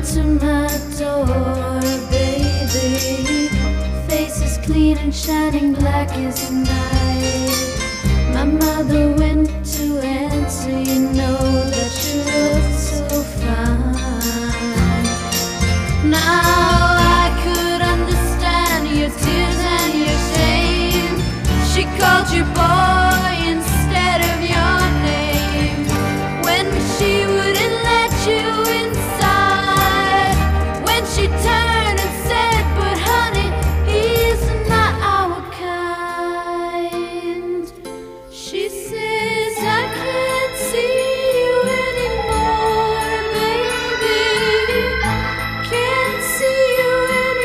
to my door, baby. Face is clean and shining black as night. My mother went to answer, you know that she looked so fine. Now I could understand your tears and your shame. She called you boy instead of your name. When she wouldn't let you inside, when she turned and said, but honey, he's not our kind. She says, I can't see you anymore, baby. Can't see you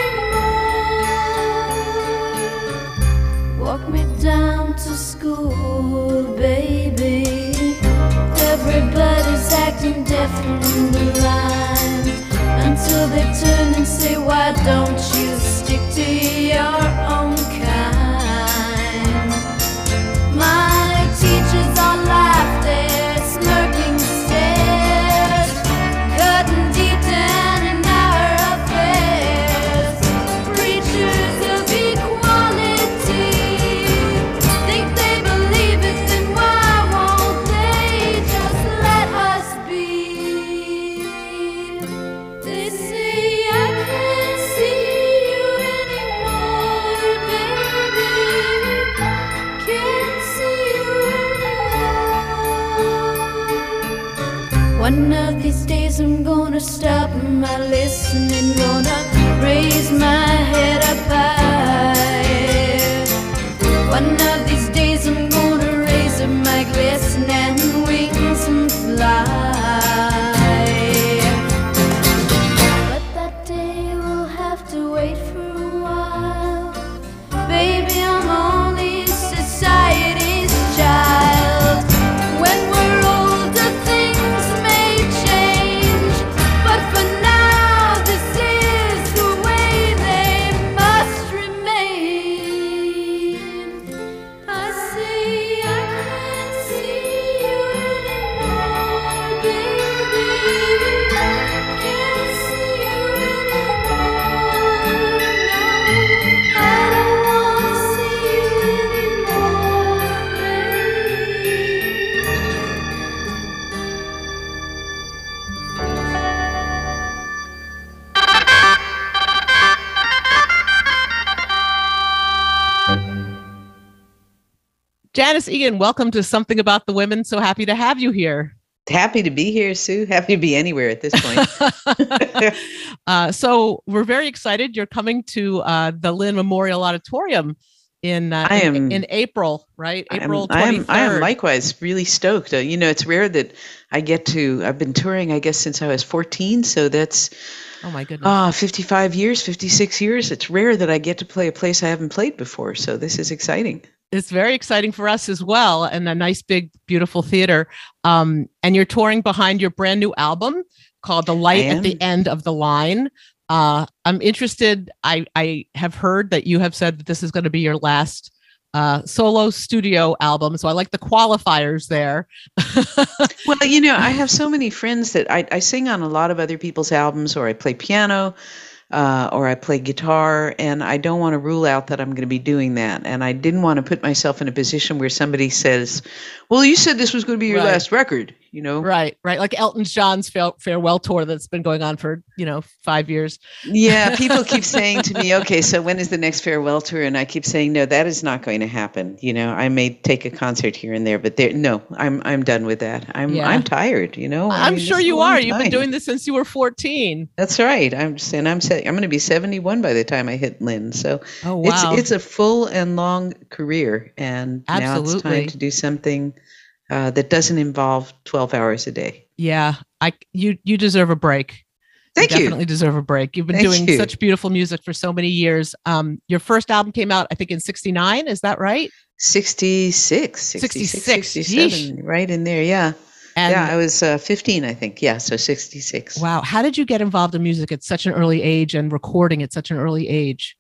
anymore. Walk me down to school, baby. Everybody's acting deaf and blind, until they turn and say, why don't you stick to your own kind? My teachers all laughed at smirking stares, cutting deep down in our affairs. Preachers of equality think they believe it, then why won't they just let us be? They say I can't see you anymore, baby. Can't see you anymore. One of these days I'm gonna stop my listening, gonna raise my head up high. One of these days I'm gonna raise up my glistening wings and fly. But that day will have to wait for a while. Baby, I'm only society's child. When we're older, things may change, but for now, this is the way they must remain. I say I can't see you anymore, baby. Can't see you anymore. No, I don't want to see you anymore, Janice Egan, welcome to Something About the Women. So happy to have you here. Happy to be here, Sue. Happy to be anywhere at this point. So we're very excited. You're coming to the Lynn Memorial Auditorium in April, right? April 23rd. I am likewise really stoked. It's rare that I've been touring, I guess, since I was 14. So that's, oh my goodness, 55 years, 56 years. It's rare that I get to play a place I haven't played before. So this is exciting. It's very exciting for us as well, and a nice, big, beautiful theater. And you're touring behind your brand new album called The Light at the End of the Line. I'm interested. I have heard that you have said that this is going to be your last solo studio album. So I like the qualifiers there. Well, I have so many friends that I sing on a lot of other people's albums, or I play piano, or I play guitar, and I don't want to rule out that I'm going to be doing that. And I didn't want to put myself in a position where somebody says, well, you said this was going to be your last record, Right. Like Elton John's farewell tour that's been going on for, 5 years. Yeah, people keep saying to me, okay, so when is the next farewell tour? And I keep saying, no, that is not going to happen. I may take a concert here and there, but I'm done with that. I'm tired, I'm sure you are. You've been doing this since you were 14. That's right. I'm going to be 71 by the time I hit Lynn. So it's a full and long career. And now it's time to do something that doesn't involve 12 hours a day. Yeah, you deserve a break. Thank you. Definitely deserve a break. You've been doing such beautiful music for so many years. Your first album came out, I think, in 69. Is that right? 66, 67, right in there. Yeah. And I was 15, I think. Yeah, so 66. Wow. How did you get involved in music at such an early age and recording at such an early age?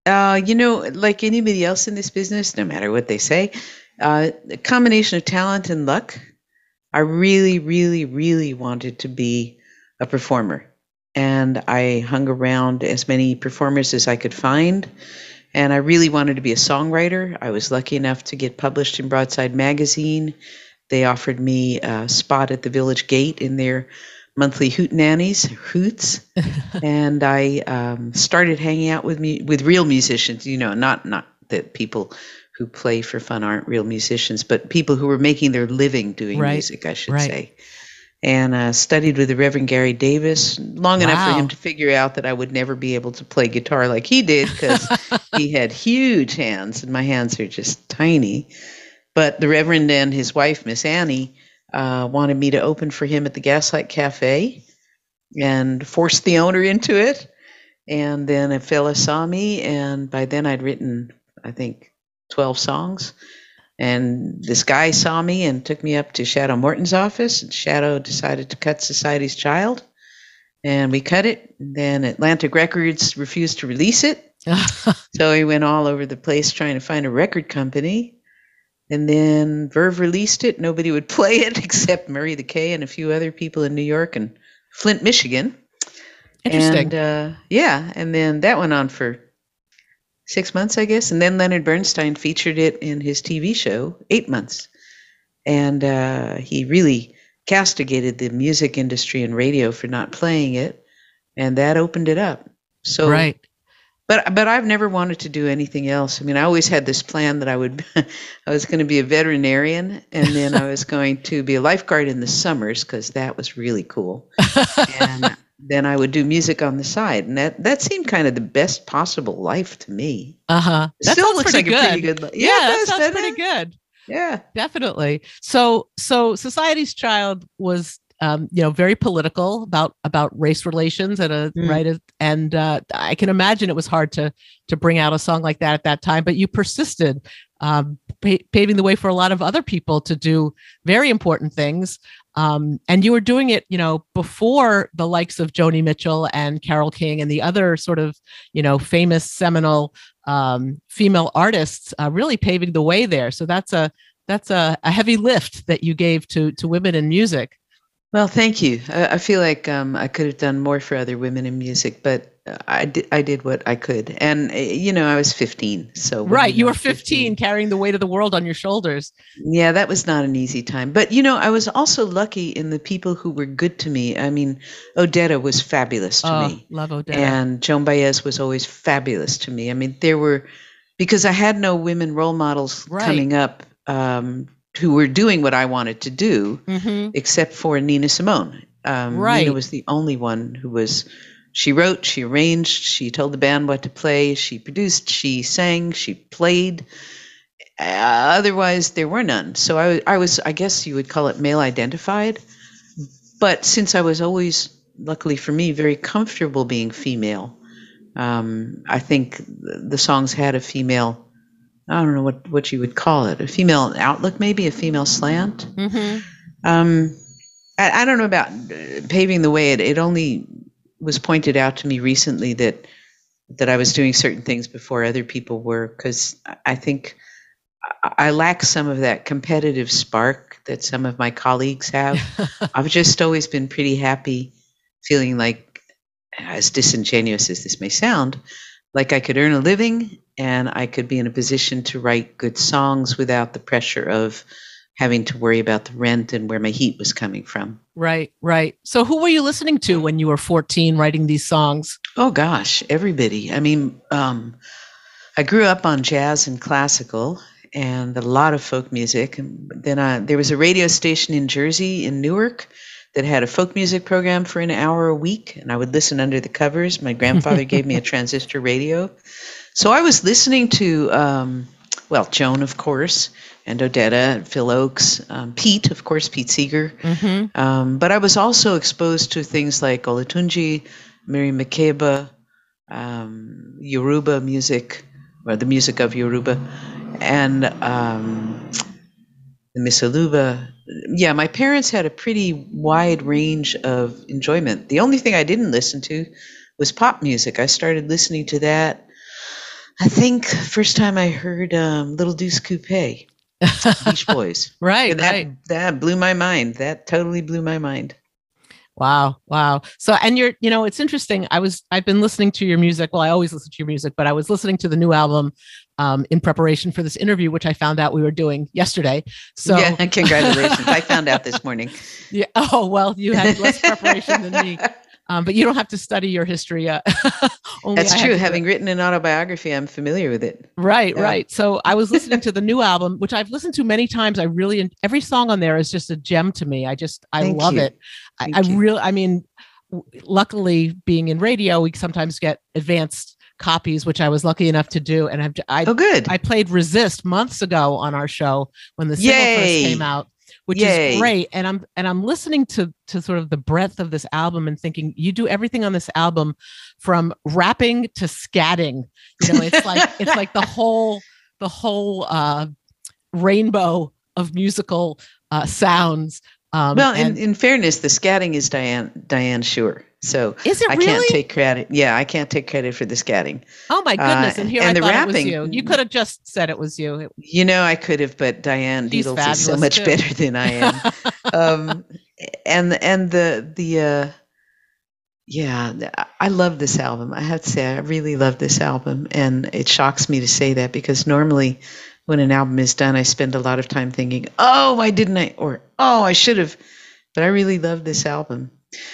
Like anybody else in this business, no matter what they say, a combination of talent and luck. I really, really, really wanted to be a performer. and I hung around as many performers as I could find. And I really wanted to be a songwriter. I was lucky enough to get published in Broadside Magazine. They offered me a spot at the Village Gate in their monthly hootenannies, Hoots. And I started hanging out with real musicians, not that people who play for fun aren't real musicians, but people who were making their living doing music, I should say. And studied with the Reverend Gary Davis long enough for him to figure out that I would never be able to play guitar like he did, because he had huge hands and my hands are just tiny. But the Reverend and his wife, Miss Annie, wanted me to open for him at the Gaslight Cafe and forced the owner into it. And then a fella saw me, and by then I'd written, I think, 12 songs. And this guy saw me and took me up to Shadow Morton's office, and Shadow decided to cut Society's Child, and we cut it. And then Atlantic Records refused to release it. So he went all over the place trying to find a record company. And then Verve released it. Nobody would play it except Murray the K and a few other people in New York and Flint, Michigan. Interesting. And and then that went on for 6 months, I guess. And then Leonard Bernstein featured it in his TV show, 8 months. And he really castigated the music industry and radio for not playing it. And that opened it up. So, right. But I've never wanted to do anything else. I mean, I always had this plan that I was going to be a veterinarian, and then I was going to be a lifeguard in the summers, because that was really cool. And then I would do music on the side, and that seemed kind of the best possible life to me. That still looks like a pretty good life. Yeah, that sounds pretty good. Yeah, definitely. So Society's Child was very political about race relations and and I can imagine it was hard to bring out a song like that at that time, but you persisted, paving the way for a lot of other people to do very important things. And you were doing it, before the likes of Joni Mitchell and Carole King and the other sort of, famous seminal female artists really paving the way there. So that's a heavy lift that you gave to women in music. Well, thank you. I feel like I could have done more for other women in music, but I did what I could. And, I was 15. So right. You were 15 carrying the weight of the world on your shoulders. Yeah, that was not an easy time. But, I was also lucky in the people who were good to me. I mean, Odetta was fabulous to me. Love Odetta. And Joan Baez was always fabulous to me. I mean, because I had no women role models coming up who were doing what I wanted to do, except for Nina Simone. Nina was the only one who was, she wrote, she arranged, she told the band what to play, she produced, she sang, she played. Otherwise, there were none. So I was, I guess you would call it male identified. But since I was always, luckily for me, very comfortable being female, I think the songs had a female, I don't know what you would call it, a female outlook, maybe a female slant. I don't know about paving the way. It only was pointed out to me recently that I was doing certain things before other people were, because I think I lack some of that competitive spark that some of my colleagues have. I've just always been pretty happy feeling like, as disingenuous as this may sound, like I could earn a living and I could be in a position to write good songs without the pressure of having to worry about the rent and where my heat was coming from. Right. So who were you listening to when you were 14 writing these songs? Oh, gosh, everybody. I mean, I grew up on jazz and classical and a lot of folk music. And then there was a radio station in Jersey, in Newark, that had a folk music program for an hour a week, and I would listen under the covers. My grandfather gave me a transistor radio. So I was listening to, Joan, of course, and Odetta, and Phil Oakes, Pete, of course, Pete Seeger. But I was also exposed to things like Olatunji, Miriam Makeba, Yoruba music, or the music of Yoruba, and the Misaluba. Yeah, my parents had a pretty wide range of enjoyment. The only thing I didn't listen to was pop music. I started listening to that, I think, first time I heard Little Deuce Coupe, Beach Boys. Right. That blew my mind. That totally blew my mind. Wow. Wow. So, and it's interesting. I've been listening to your music. Well, I always listen to your music, but I was listening to the new album in preparation for this interview, which I found out we were doing yesterday. So yeah, congratulations. I found out this morning. Yeah. Oh, well, you had less preparation than me. But you don't have to study your history. That's true. Having written an autobiography, I'm familiar with it. Right, yeah. Right. So I was listening to the new album, which I've listened to many times. Every song on there is just a gem to me. I love it. I mean, luckily being in radio, we sometimes get advanced copies, which I was lucky enough to do. And good. I played Resist months ago on our show when the single first came out, which is great. And I'm listening to sort of the breadth of this album and thinking, you do everything on this album from rapping to scatting. It's like the whole rainbow of musical sounds. In fairness, the scatting is Diane Shure. So is it really? I can't take credit. Yeah, I can't take credit for the scatting. Oh my goodness! And here I thought rapping, it was you. You could have just said it was you. I could have, but Diane Needles is so much better than I am. I love this album. I have to say, I really love this album, and it shocks me to say that because normally, when an album is done, I spend a lot of time thinking, "Oh, why didn't I?" or "Oh, I should have." But I really love this album.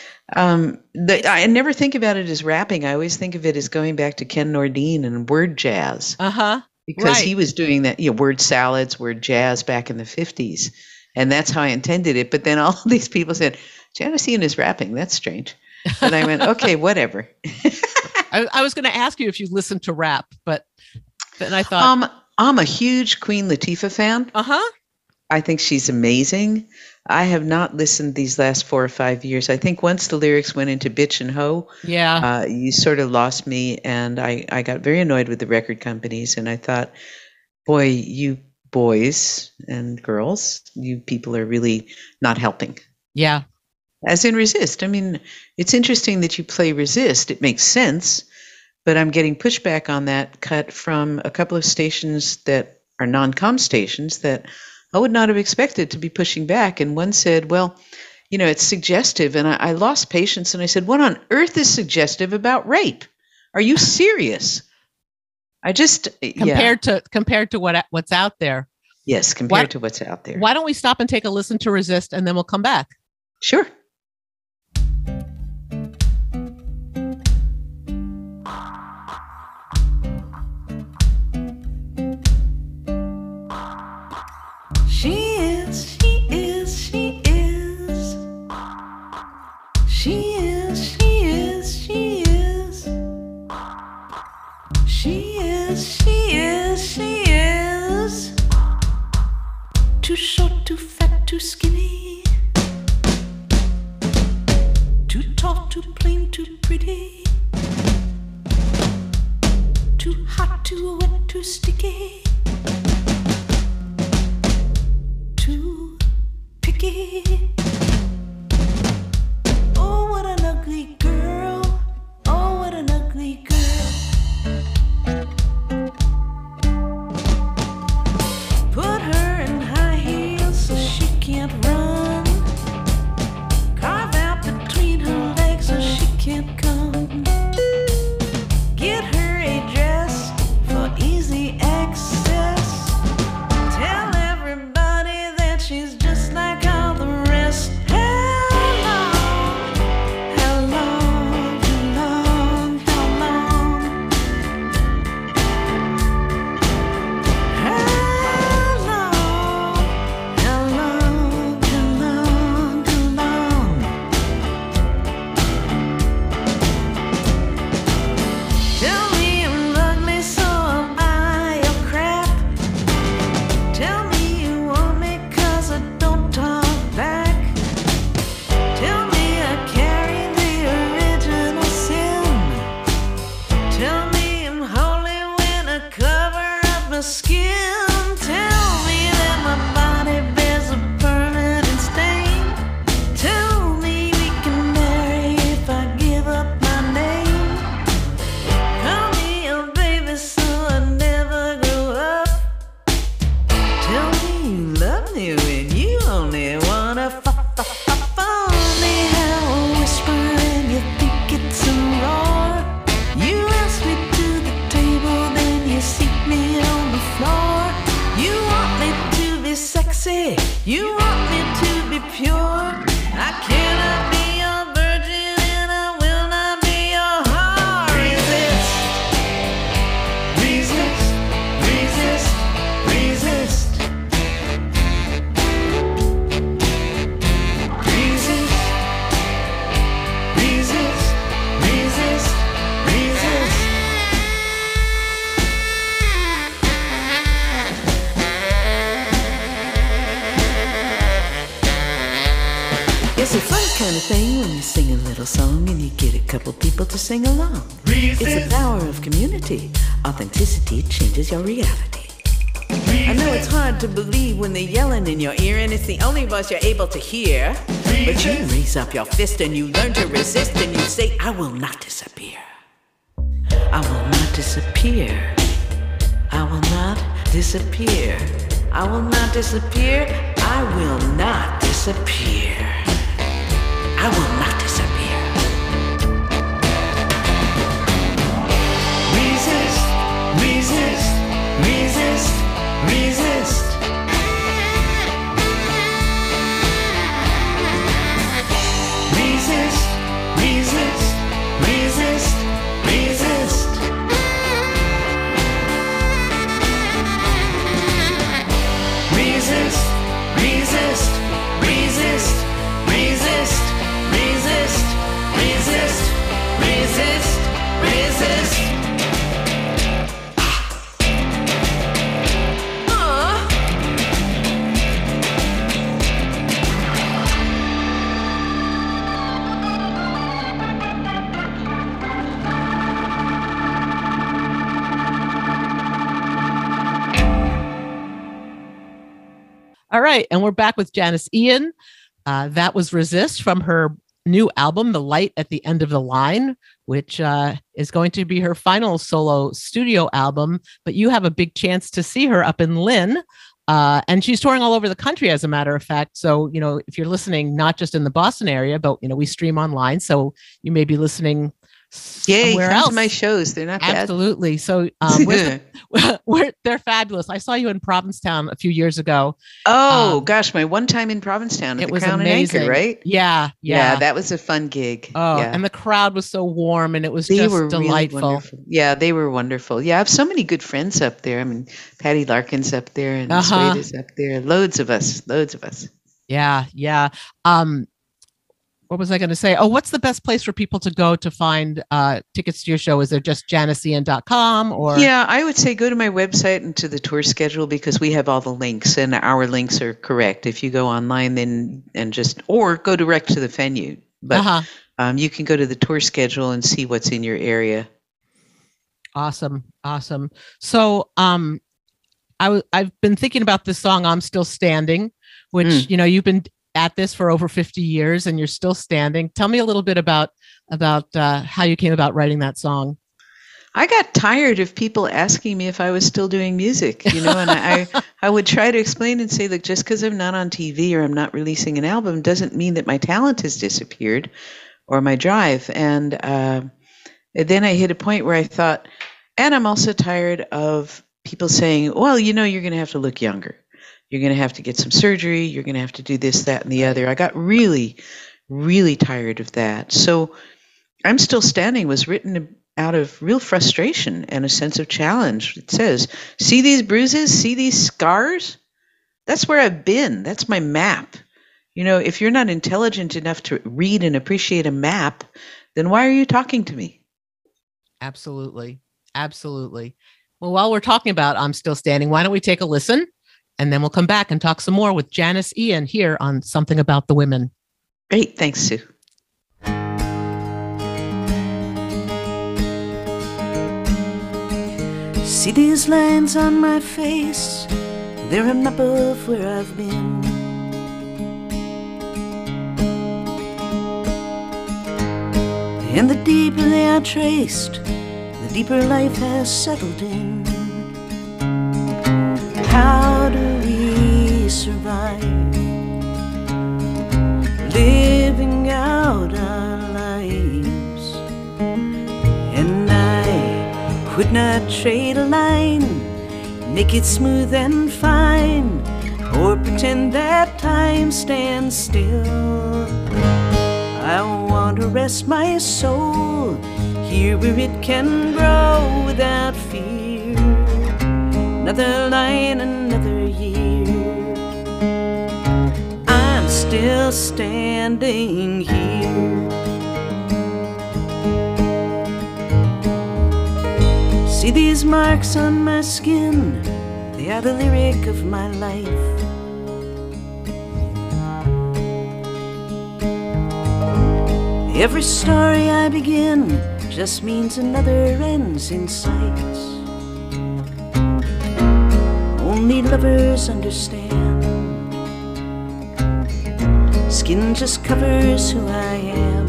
I never think about it as rapping. I always think of it as going back to Ken Nordine and word jazz. Because he was doing that, word salads, word jazz back in the 50s. And that's how I intended it. But then all these people said, Janiscian is rapping. That's strange. And I went, okay, whatever. I was going to ask you if you listened to rap, but then I thought. I'm a huge Queen Latifah fan. I think she's amazing. I have not listened these last 4 or 5 years. I think once the lyrics went into bitch and hoe, you sort of lost me, and I got very annoyed with the record companies. And I thought, boy, you boys and girls, you people are really not helping. Yeah. As in Resist. I mean, it's interesting that you play Resist. It makes sense, but I'm getting pushback on that cut from a couple of stations that are non-com stations that I would not have expected to be pushing back. And one said, well, it's suggestive. And I lost patience. And I said, what on earth is suggestive about rape? Are you serious? I just compared to what's out there. Yes, compared to what's out there. Why don't we stop and take a listen to Resist, and then we'll come back? Sure. Too short, too fat, too skinny, too tall, too plain, too pretty, too hot, too wet, too sticky, too picky. Oh, what an ugly girl. Oh, what an ugly girl. Put her in high heels so she can't run. Carve out between her legs so she can't come. Get her a dress for easy access. a fun kind of thing when you sing a little song and you get a couple people to sing along. It's the power of community. Authenticity changes your reality. I know it's hard to believe when they're yelling in your ear and it's the only voice you're able to hear. But you raise up your fist and you learn to resist and you say, I will not disappear. I will not disappear. I will not disappear. I will not disappear. I will not disappear. I will not disappear. Resist, resist, resist, resist. Resist, resist, resist, resist. Resist, resist, resist, resist, resist, resist, resist, resist. All right. And we're back with Janis Ian. That was Resist from her new album, The Light at the End of the Line, which is going to be her final solo studio album. But you have a big chance to see her up in Lynn. And she's touring all over the country, as a matter of fact. So, you know, if you're listening, not just in the Boston area, but, you know, we stream online. So you may be listening somewhere else. To my shows. They're not bad. Absolutely. So they're fabulous. I saw you in Provincetown a few years ago. Oh, gosh. My one time in Provincetown at the Crown and Anchor, right? Yeah. That was a fun gig. Oh, yeah. And the crowd was so warm and it was just delightful. Really, yeah, they were wonderful. Yeah, I have so many good friends up there. I mean, Patty Larkin's up there and Suede is up there. Loads of us. Yeah. What was I going to say? Oh, what's the best place for people to go to find tickets to your show? Is there just janisian.com or? Yeah, I would say go to my website and to the tour schedule because we have all the links and our links are correct. If you go online then or go direct to the venue. But you can go to the tour schedule and see what's in your area. Awesome. So I've been thinking about this song, I'm Still Standing, which, you know, you've been at this for over 50 years and you're still standing. Tell me a little bit about how you came about writing that song. I got tired of people asking me if I was still doing music, you know, and I would try to explain and say, look, just because I'm not on TV or I'm not releasing an album doesn't mean that my talent has disappeared or my drive. And then I hit a point where I thought, and I'm also tired of people saying, well, you know, you're going to have to look younger. You're going to have to get some surgery. You're going to have to do this, that, and the other. I got really, really tired of that. So I'm Still Standing was written out of real frustration and a sense of challenge. It says, see these bruises? See these scars? That's where I've been. That's my map. You know, if you're not intelligent enough to read and appreciate a map, then why are you talking to me? Absolutely. Well, while we're talking about I'm Still Standing, why don't we take a listen? And then we'll come back and talk some more with Janis Ian here on Something About the Women. Great. Thanks, Sue. See these lines on my face? They're a map of where I've been. And the deeper they are traced, the deeper life has settled in. How do we survive living out our lives? And I would not trade a line, make it smooth and fine, or pretend that time stands still. I want to rest my soul here where it can grow without fear. Another line, another year. I'm still standing here. See these marks on my skin? They are the lyric of my life. Every story I begin just means another ends in sight. Only lovers understand. Skin just covers who I am,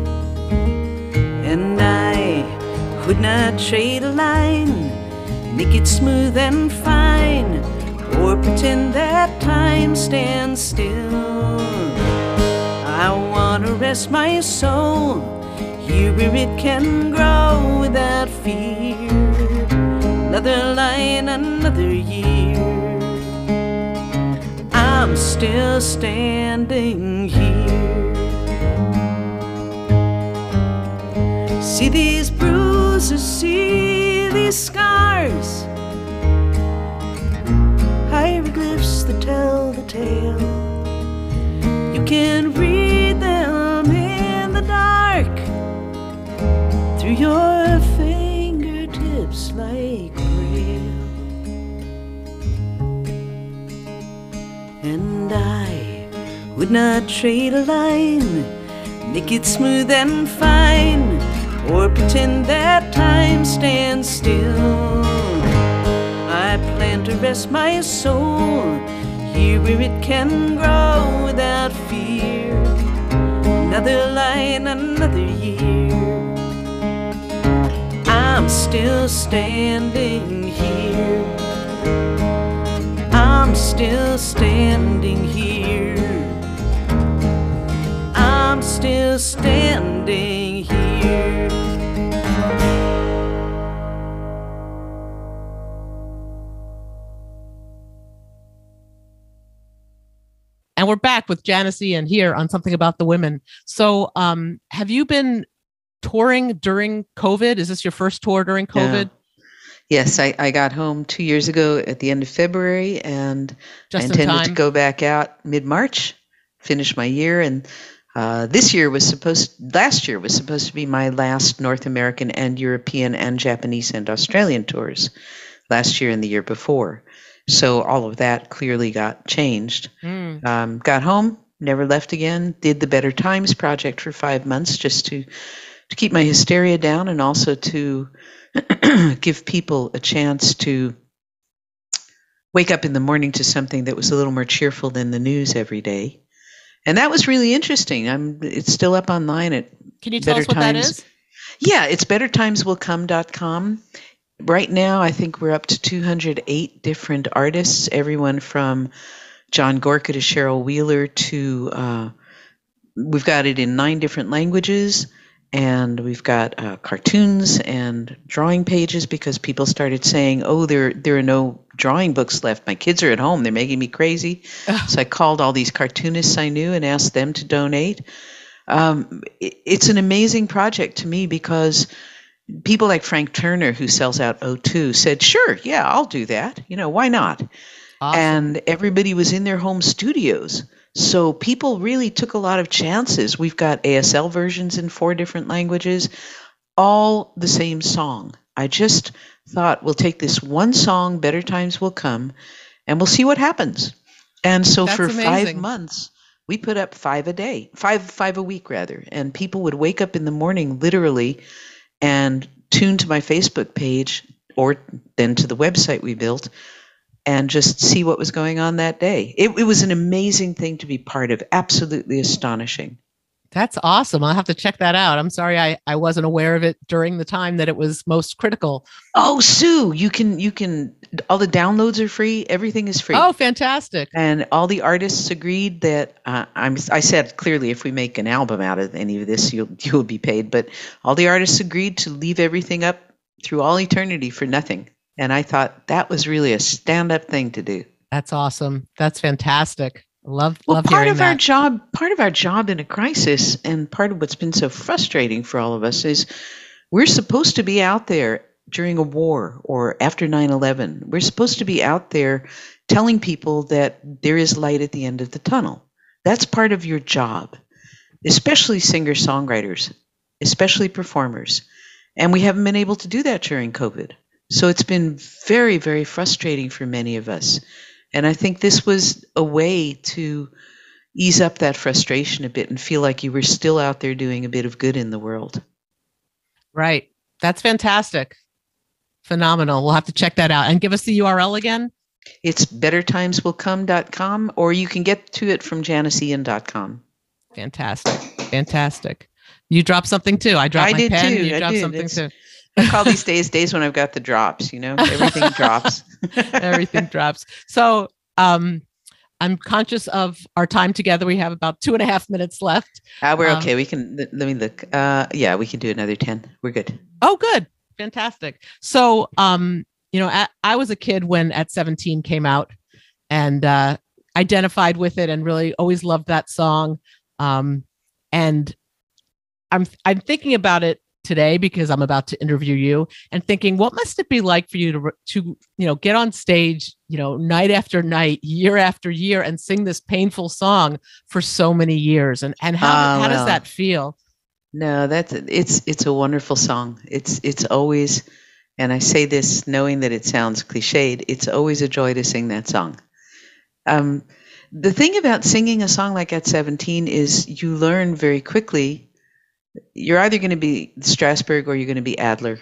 and I would not trade a line, make it smooth and fine, or pretend that time stands still. I want to rest my soul here where it can grow without fear. Another line, another year, I'm still standing here. See these bruises, see these scars, hieroglyphs that tell the tale. You can read them in the dark through your fingertips like braille. And I would not trade a line, make it smooth and fine, or pretend that time stands still. I plan to rest my soul here where it can grow without fear. Another line, another year, I'm still standing here. I'm still standing here. I'm still standing here. And we're back with Janice Ian here on Something About the Women. So have you been touring during COVID? Is this your first tour during COVID? Yeah. Yes, I got home 2 years ago at the end of February, and I intended to go back out mid-March, finish my year. And last year was supposed to be my last North American and European and Japanese and Australian tours, last year and the year before. So all of that clearly got changed. Got home, never left again, did the Better Times project for 5 months just to keep my hysteria down, and also to give people a chance to wake up in the morning to something that was a little more cheerful than the news every day. And that was really interesting. It's still up online at Can you tell us what that is? Yeah, it's bettertimeswillcome.com. Right now, I think we're up to 208 different artists, everyone from John Gorka to Cheryl Wheeler to, we've got it in 9 different languages. And we've got cartoons and drawing pages, because people started saying, oh, there are no drawing books left. My kids are at home. They're making me crazy. So I called all these cartoonists I knew and asked them to donate. It's an amazing project to me, because people like Frank Turner, who sells out O2, said, sure, yeah, I'll do that. Why not? Awesome. And everybody was in their home studios. So people really took a lot of chances. We've got ASL versions in 4 different languages, all the same song. I just thought, we'll take this one song, Better Times Will Come, and we'll see what happens. And so for amazing. 5 months, we put up 5 a day, five a week rather. And people would wake up in the morning literally and tune to my Facebook page, or then to the website we built, and just see what was going on that day. It was an amazing thing to be part of. Absolutely astonishing. That's awesome. I'll have to check that out. I'm sorry I wasn't aware of it during the time that it was most critical. Oh, Sue, you can all the downloads are free. Everything is free. Oh, fantastic. And all the artists agreed that I said clearly, if we make an album out of any of this, you'll be paid. But all the artists agreed to leave everything up through all eternity for nothing. And I thought that was really a stand-up thing to do. That's awesome. That's fantastic. Love part hearing of that. Part of our job in a crisis, and part of what's been so frustrating for all of us, is we're supposed to be out there during a war or after 9/11. We're supposed to be out there telling people that there is light at the end of the tunnel. That's part of your job, especially singer-songwriters, especially performers. And we haven't been able to do that during COVID. So it's been very, very frustrating for many of us. And I think this was a way to ease up that frustration a bit and feel like you were still out there doing a bit of good in the world. Right. That's fantastic. Phenomenal. We'll have to check that out. And give us the URL again. It's bettertimeswillcome.com, or you can get to it from janician.com. Fantastic. You dropped something too. I dropped my pen. You dropped something too. I call these days when I've got the drops, everything drops. Everything drops. So I'm conscious of our time together. We have about 2.5 minutes left. We're okay. We can, let me look. Yeah, we can do another 10. We're good. Oh, good. Fantastic. So, I was a kid when At 17 came out, and identified with it and really always loved that song. And I'm thinking about it today because I'm about to interview you, and thinking, what must it be like for you to get on stage, night after night, year after year, and sing this painful song for so many years? And how does that feel? No, it's a wonderful song. It's always, and I say this knowing that it sounds cliched, it's always a joy to sing that song. The thing about singing a song like At 17 is you learn very quickly. You're either going to be Strasberg or you're going to be Adler.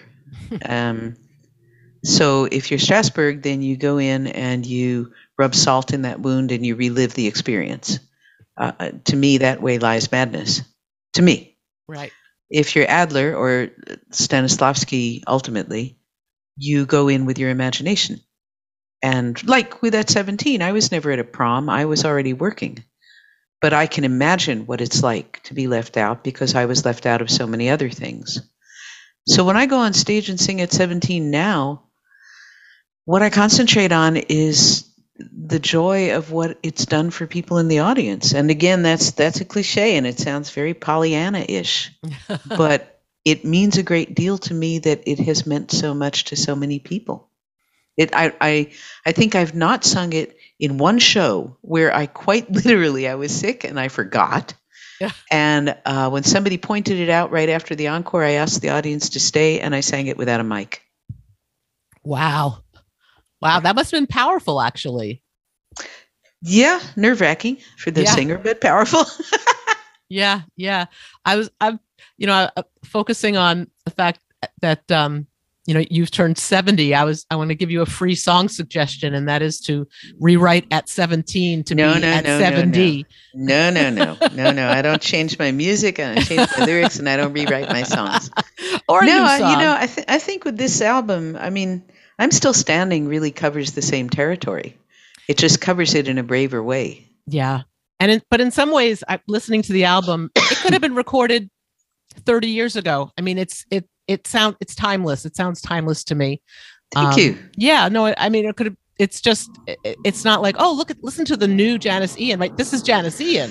So if you're Strasberg, then you go in and you rub salt in that wound and you relive the experience. To me, that way lies madness. To me. Right. If you're Adler or Stanislavski, ultimately, you go in with your imagination. And like with At 17, I was never at a prom. I was already working. But I can imagine what it's like to be left out because I was left out of so many other things. So when I go on stage and sing At 17 now, what I concentrate on is the joy of what it's done for people in the audience. And again, that's a cliche and it sounds very Pollyanna-ish, but it means a great deal to me that it has meant so much to so many people. I think I've not sung it in one show where I quite literally, I was sick and I forgot. Yeah. And when somebody pointed it out right after the encore, I asked the audience to stay and I sang it without a mic. Wow. That must have been powerful, actually. Yeah. Nerve-wracking for the singer, but powerful. Yeah. I'm focusing on the fact that, you've turned 70. I want to give you a free song suggestion, and that is to rewrite At 17 to be at 70. No. I don't change my music, and I change my lyrics, and I don't rewrite my songs. Or a new song. I think with this album, I mean, I'm Still Standing really covers the same territory. It just covers it in a braver way. Yeah. But in some ways, listening to the album, it could have been recorded 30 years ago. I mean, it's timeless. It sounds timeless to me. Thank you. Yeah, no, I mean, it could have, it's not like, oh, listen to the new Janis Ian, right? This is Janis Ian.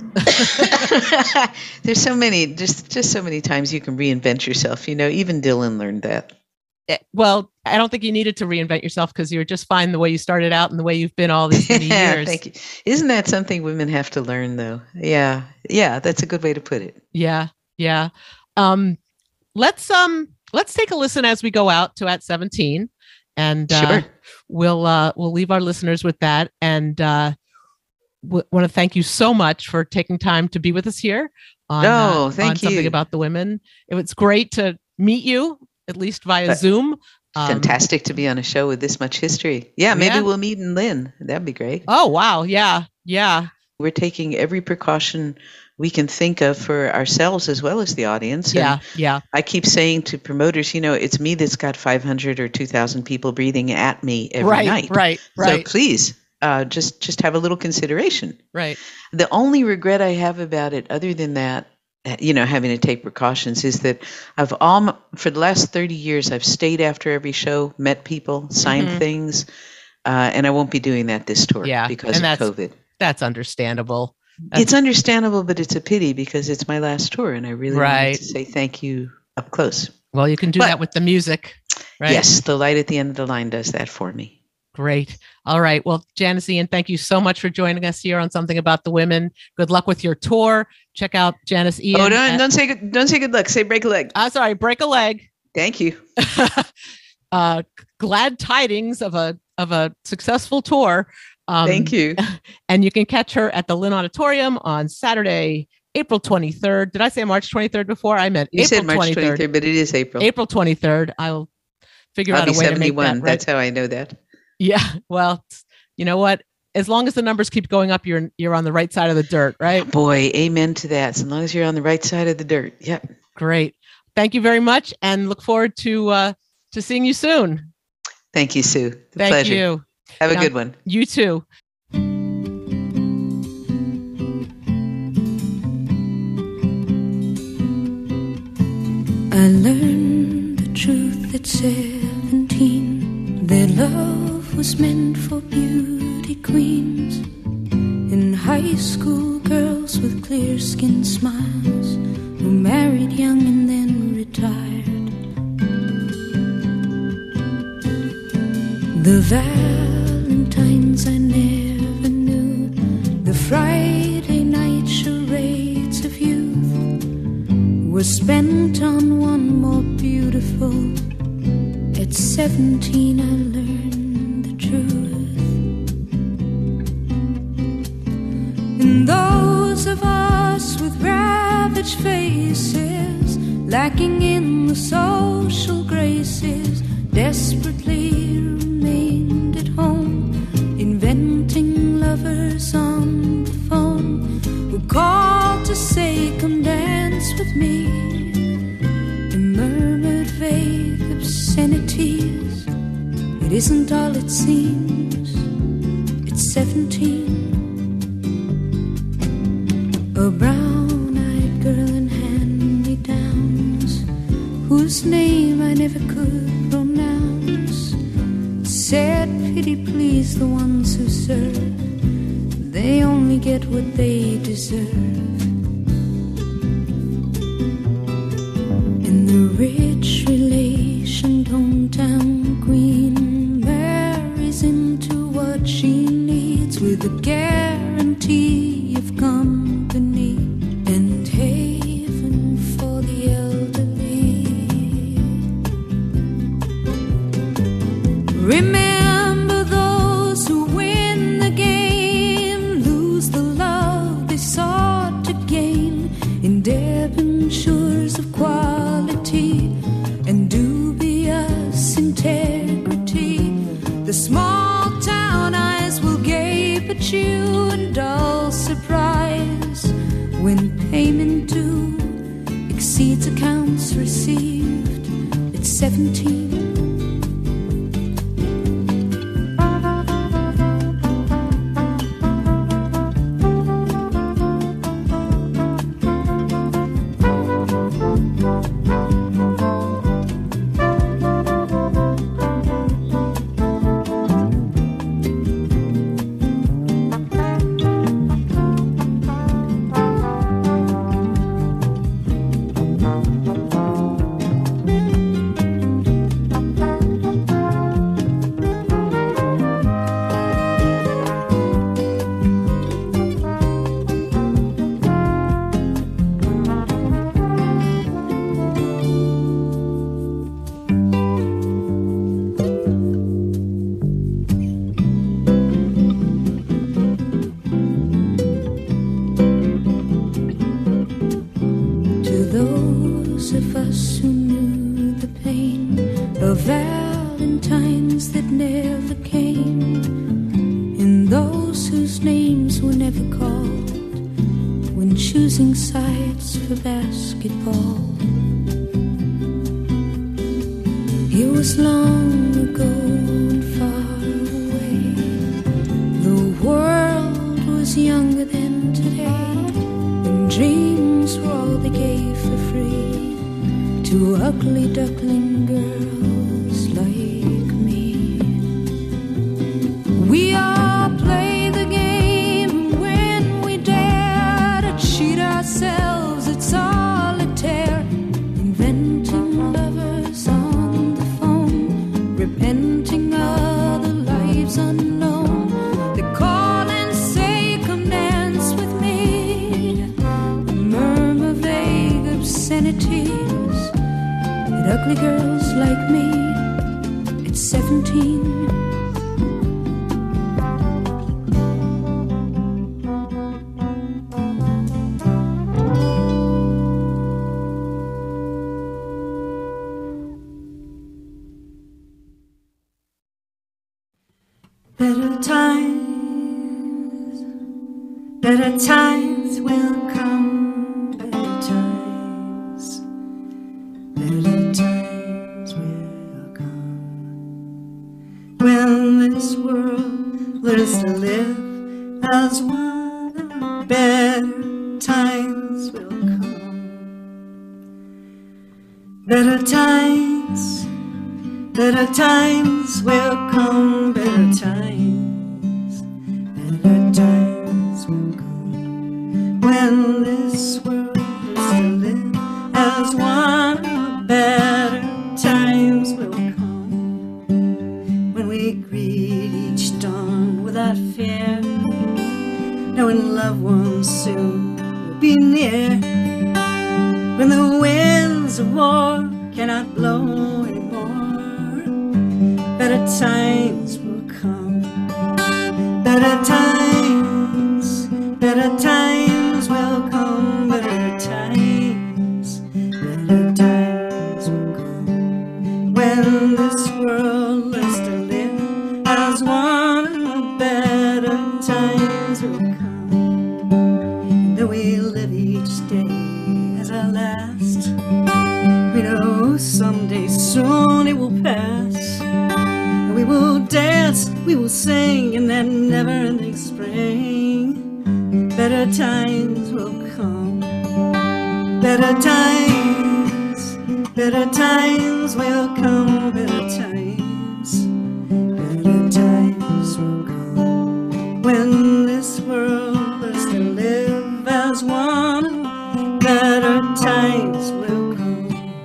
There's so many, just so many times you can reinvent yourself. Even Dylan learned that. Well, I don't think you needed to reinvent yourself because you were just fine the way you started out and the way you've been all these many years. Thank you. Isn't that something women have to learn, though? Yeah, that's a good way to put it. Yeah. Let's take a listen as we go out to At 17, and sure. We'll leave our listeners with that. And want to thank you so much for taking time to be with us here on Something About the Women. It was great to meet you, at least via Zoom. Fantastic to be on a show with this much history. Yeah, maybe we'll meet in Lynn. That'd be great. Oh, wow. Yeah. We're taking every precaution we can think of for ourselves as well as the audience. Yeah. I keep saying to promoters, it's me that's got 500 or 2,000 people breathing at me every night. Right. So please, just have a little consideration. Right. The only regret I have about it, other than that, having to take precautions, is that for the last 30 years, I've stayed after every show, met people, signed things, and I won't be doing that this tour because of COVID. That's understandable. It's understandable, but it's a pity because it's my last tour, and I really want to say thank you up close. Well, you can do that with the music, right? Yes, the light at the end of the line does that for me. Great. All right. Well, Janis Ian, thank you so much for joining us here on Something About the Women. Good luck with your tour. Check out Janis Ian. Oh, don't say good luck. Say break a leg. Sorry, break a leg. Thank you. Glad tidings of a successful tour. Thank you. And you can catch her at the Lynn Auditorium on Saturday, April 23rd. Did I say March 23rd before? I meant you April said March 23rd, but it is April. April 23rd. I'll figure out a way to make that right. That's how I know that. Yeah. Well, you know what? As long as the numbers keep going up, you're on the right side of the dirt, right? Boy, amen to that. As long as you're on the right side of the dirt. Yep. Great. Thank you very much, and look forward to seeing you soon. Thank you, Sue. Thank pleasure. You. Have a good one. You too. I learned the truth at 17, that love was meant for beauty queens. In high school, girls with clear-skinned smiles who married young and then retired. The Valentines I never knew, the Friday night charades of youth, were spent on one more beautiful. At 17 I learned the truth. And those of us with ravaged faces, lacking in the social graces, desperately remained at home, inventing lovers on the phone, who called to say, come dance with me, and murmured vague obscenities. It isn't all it seems. It's 17. A brown-eyed girl in hand-me-downs, whose name I never could pronounce, said, pity please the ones who serve, they only get what they deserve. And the rich relation hometown queen marries into what she needs, with a guarantee of company and haven for the elderly. Remember those who win the game, lose the love they sought to gain, in debentures of quality and dubious integrity. The small town eyes will gape at you in dull surprise when payment due exceeds accounts received. It's 17. Valentines that never came, and those whose names were never called when choosing sides for basketball. It was long ago and far away. The world was younger than today, and dreams were all they gave for free to ugly duckling girls like me. We all play the game when we dare to cheat ourselves at solitaire, inventing lovers on the phone, repenting other lives unknown. They call and say, come dance with me, murmur vague obscenities at ugly girls like me. It's 17. Better times will come, better times. Better times will come. When this world learns to live as one, better times will come. Better times will come, better times will come. When this world learns to live as one, better times will come. When we greet each dawn without fear, knowing loved ones soon will be near. When the winds of war cannot blow anymore, better times will come. Better times will come. Better times will come. When this world learns to live as one, better times will come. And though we live each day as our last, we know someday soon it will pass. And we will dance, we will sing in that never-ending spring. Better times will come. Better times will come. Better times will come. When this world learns to live as one, better times will come.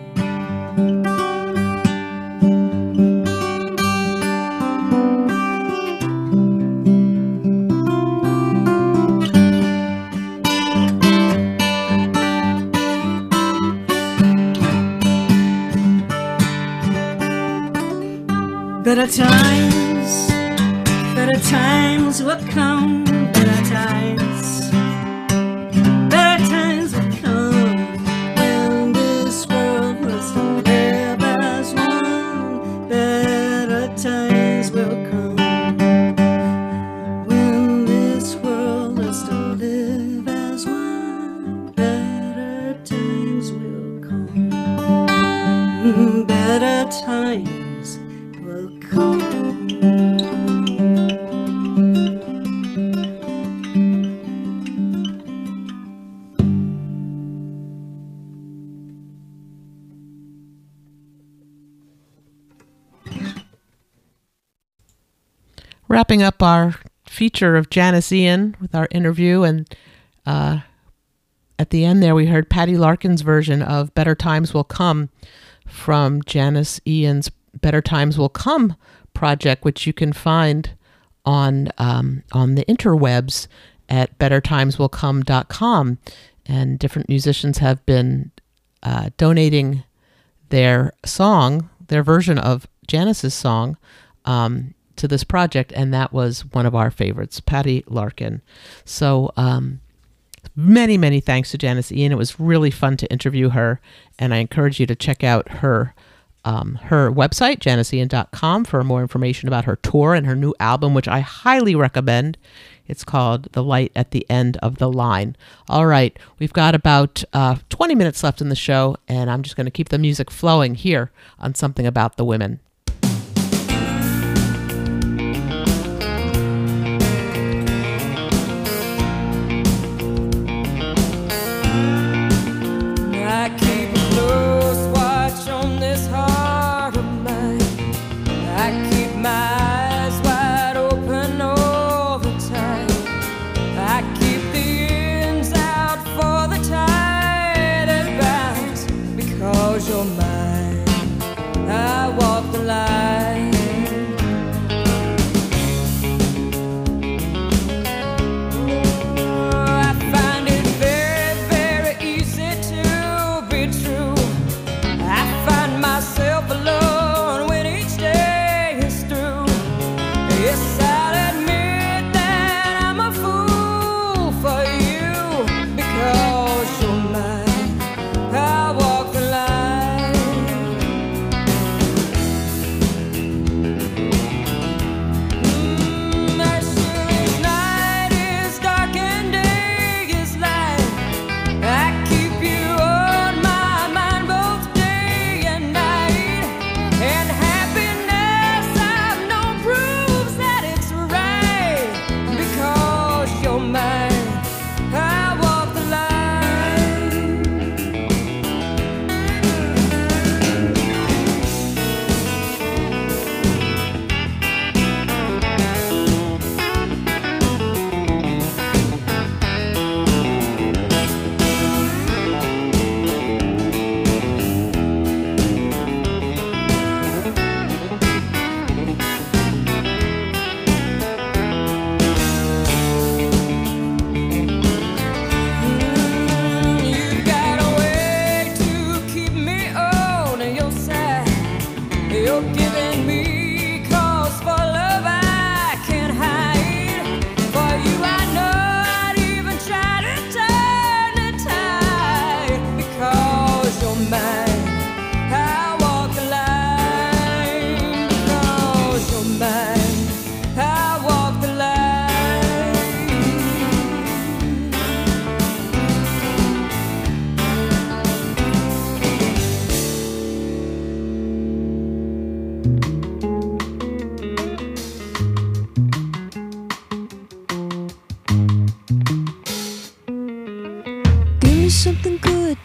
Better times will come. Better times will come. When this world learns to live as one, better times will come. When this world learns to live as one, better times will come. Better times will come. Wrapping up our feature of Janis Ian with our interview, and at the end there we heard Patty Larkin's version of Better Times Will Come from Janis Ian's Better Times Will Come project, which you can find on the interwebs at bettertimeswillcome.com. And different musicians have been donating their song, their version of Janis's song, to this project, and that was one of our favorites, Patty Larkin. So many thanks to Janis Ian. It was really fun to interview her, and I encourage you to check out her website, janisian.com, for more information about her tour and her new album, which I highly recommend. It's called The Light at the End of the Line. All right, we've got about 20 minutes left in the show, and I'm just going to keep the music flowing here on Something About the Women.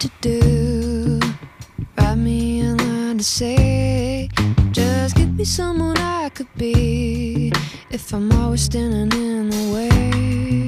to do. Write me a line to say, just give me someone I could be if I'm always standing in the way.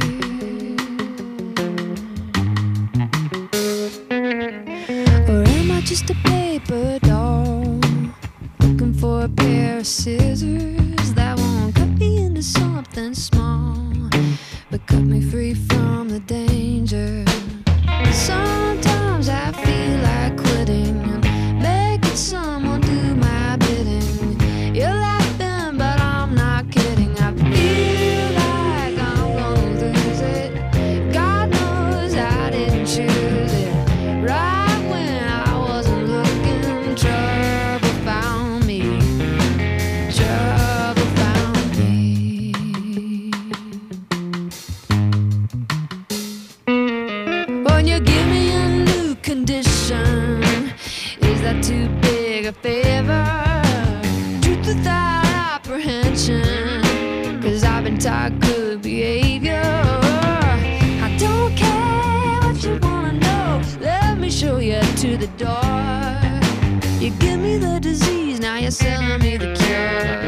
Or am I just a paper doll looking for a pair of scissors that won't cut me into something small but cut me free from the danger? Sometimes I feel like quitting and making someone do my bidding. You're laughing, but I'm not kidding. I feel like I'm gonna lose it. God knows I didn't choose it. Right when I wasn't looking, trouble found me. Trouble found me. When you give me a new condition, is that too big a favor? Truth without apprehension, 'cause I've been taught good behavior. I don't care what you wanna know, let me show you to the door. You give me the disease, now you're selling me the cure.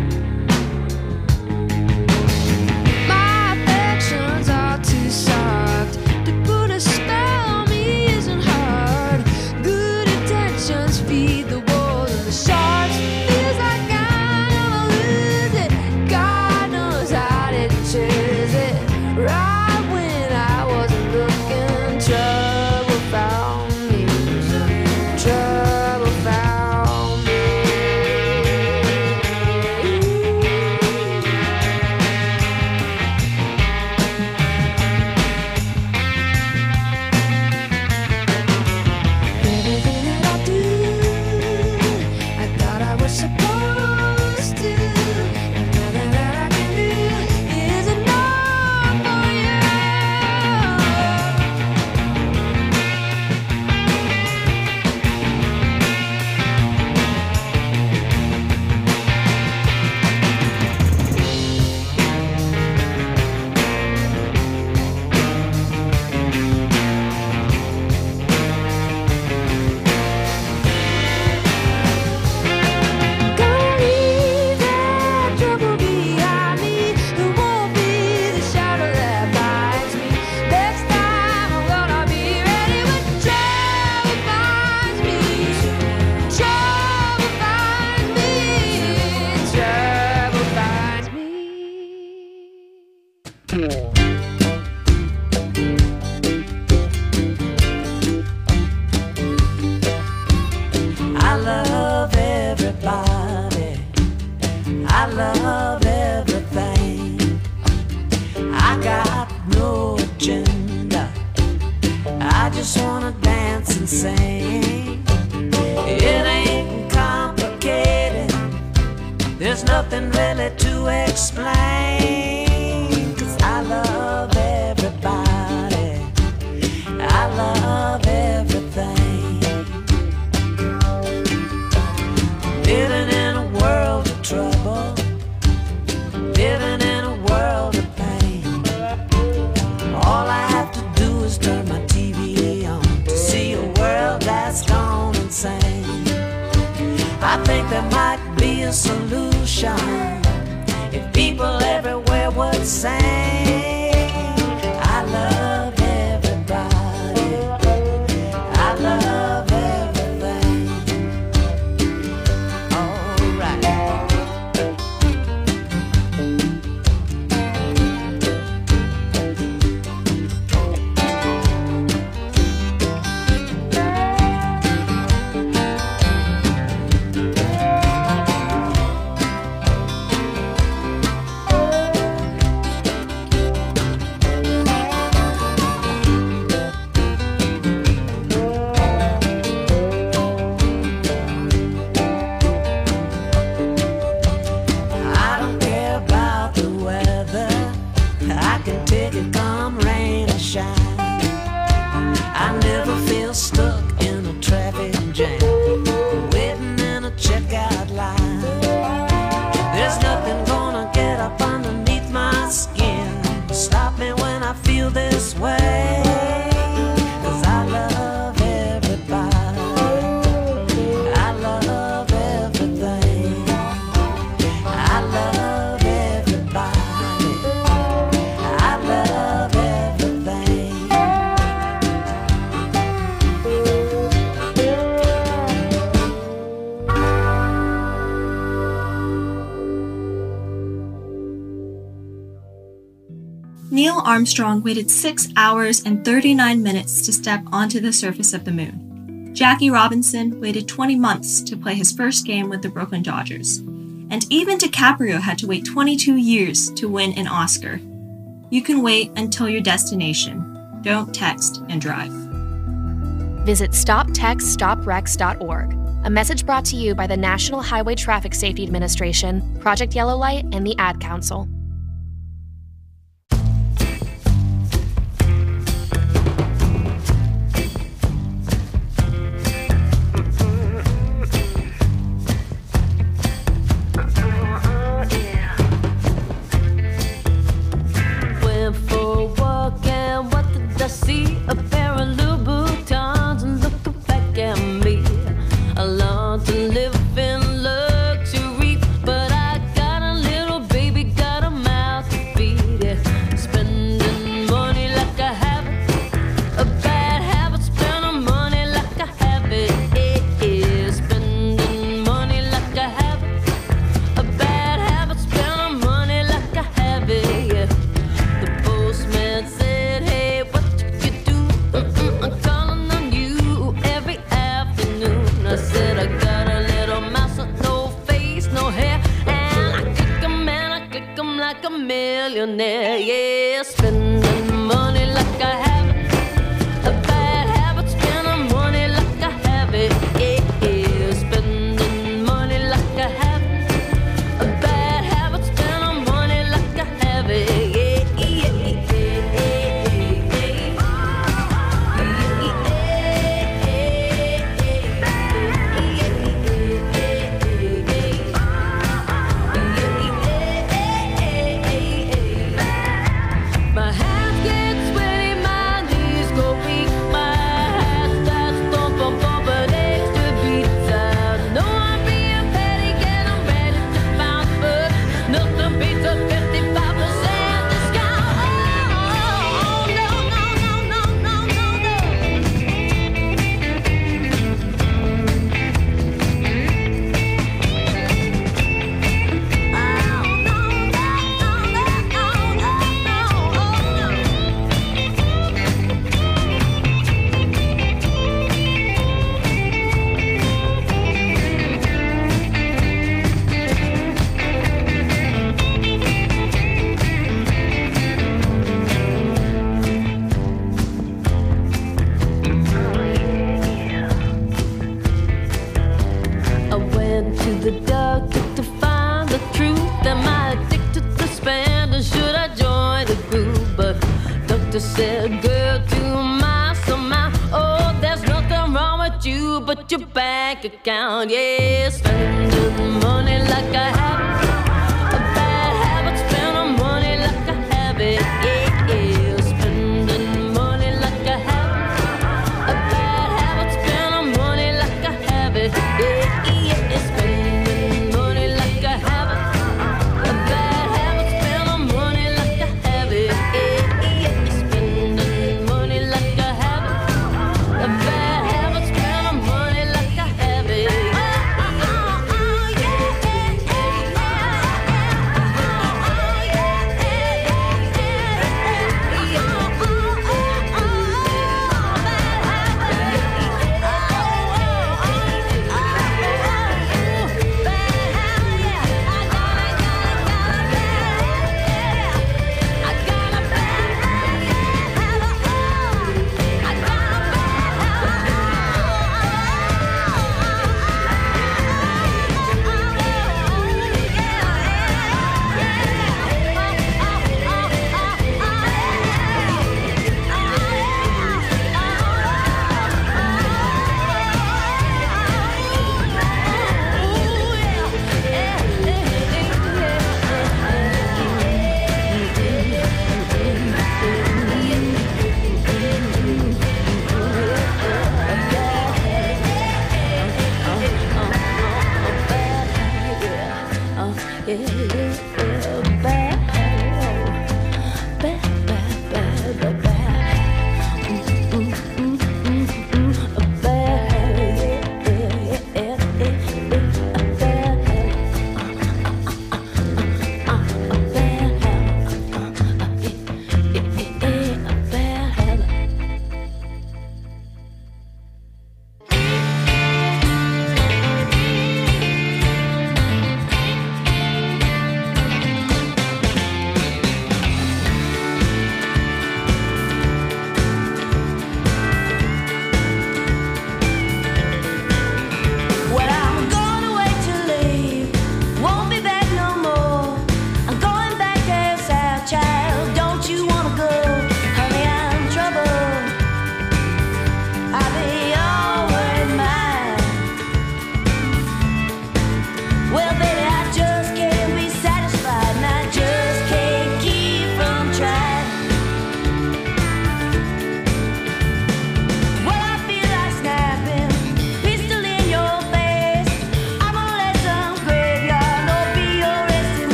My affections are too soft to put a spell on me, isn't hard. Good intentions feed the wolves and the sharks. Feels like I'm gonna lose it. God knows I didn't choose it. Right when I wasn't looking, trouble found me. Trouble found me. Everything that I do, I thought I was supposed to. And nothing that I can do is enough for you. Gonna leave that trouble behind me. There won't be the shadow that binds me. Next time I'm gonna be ready when trouble finds me. Trouble finds me. Trouble finds me. I love everybody. I love everything. I got no agenda. I just wanna dance and sing. It ain't complicated. There's nothing really to explain. 'Cause I love everybody. I love everything. Living in a world of trouble, living in a world of pain. All I have to do is turn my TV on to see a world that's gone insane. I think there might be a solution if people everywhere would sing. I love everybody. I love everything. All right. Armstrong waited 6 hours and 39 minutes to step onto the surface of the moon. Jackie Robinson waited 20 months to play his first game with the Brooklyn Dodgers. And even DiCaprio had to wait 22 years to win an Oscar. You can wait until your destination. Don't text and drive. Visit StopTextStopWrecks.org. A message brought to you by the National Highway Traffic Safety Administration, Project Yellow Light, and the Ad Council. But your bank account, yeah, spending money like I have a bad habit, spending money like I have it, yeah, yeah, spending money like I have a bad habit, spending money like I have it, yeah, yeah, spending money like I have it, a bad habit, spending money like I have it, yeah, yeah, spending money like I have it, a bad habit, spending money like I have it.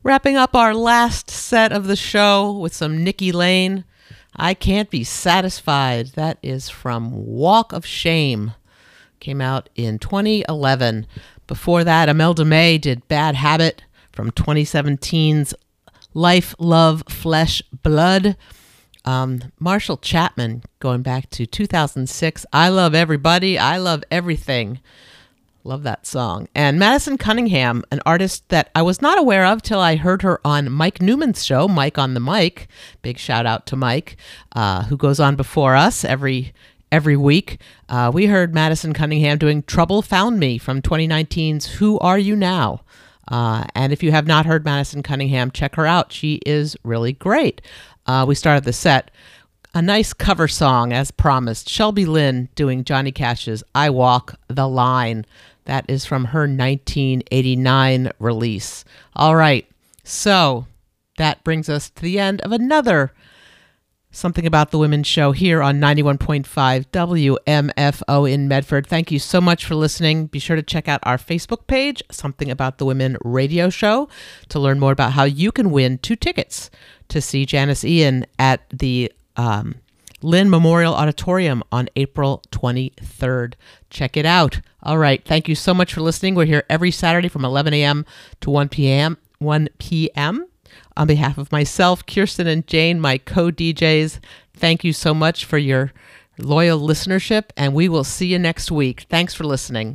Wrapping up our last set of the show with some Nikki Lane. I Can't Be Satisfied. That is from Walk of Shame. Came out in 2011. Before that, Imelda May did Bad Habit from 2017's Life, Love, Flesh, Blood. Marshall Chapman, going back to 2006, I Love Everybody, I Love Everything. Love that song. And Madison Cunningham, an artist that I was not aware of till I heard her on Mike Newman's show, Mike on the Mic. Big shout out to Mike, who goes on before us every week. We heard Madison Cunningham doing Trouble Found Me from 2019's Who Are You Now? And if you have not heard Madison Cunningham, check her out. She is really great. We started the set. A nice cover song, as promised. Shelby Lynn doing Johnny Cash's I Walk the Line. That is from her 1989 release. All right, so that brings us to the end of another Something About the Women show here on 91.5 WMFO in Medford. Thank you so much for listening. Be sure to check out our Facebook page, Something About the Women radio show, to learn more about how you can win 2 tickets to see Janis Ian at the Lynn Memorial Auditorium on April 23rd. Check it out. All right. Thank you so much for listening. We're here every Saturday from 11 a.m. to 1 p.m. On behalf of myself, Kirsten, and Jane, my co-DJs, thank you so much for your loyal listenership, and we will see you next week. Thanks for listening.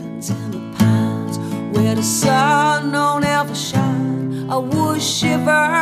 Sun don't ever shine, I would shiver